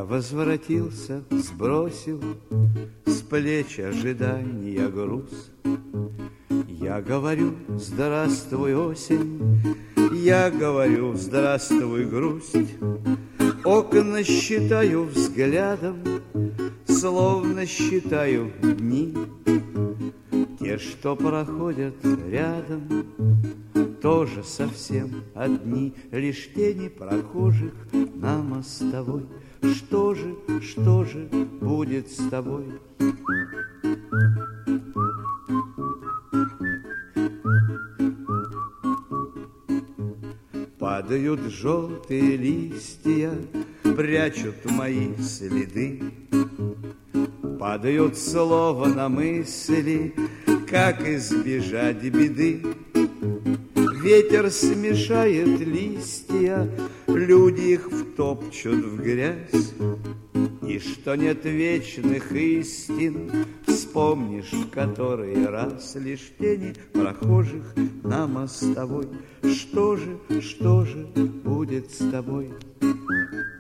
возвратился, сбросил с плеч ожидания груз. Я говорю, здравствуй, осень, я говорю, здравствуй, грусть. Окна считаю взглядом, словно считаю дни. Те, что проходят рядом, тоже совсем одни, лишь тени прохожих на мостовой. Что же будет с тобой? Падают желтые листья, прячут мои следы. Падают слова на мысли, как избежать беды. Ветер смешает листья, люди их втопчут в грязь. И что нет вечных истин, вспомнишь в который раз лишь тени прохожих на мостовой. Что же будет с тобой?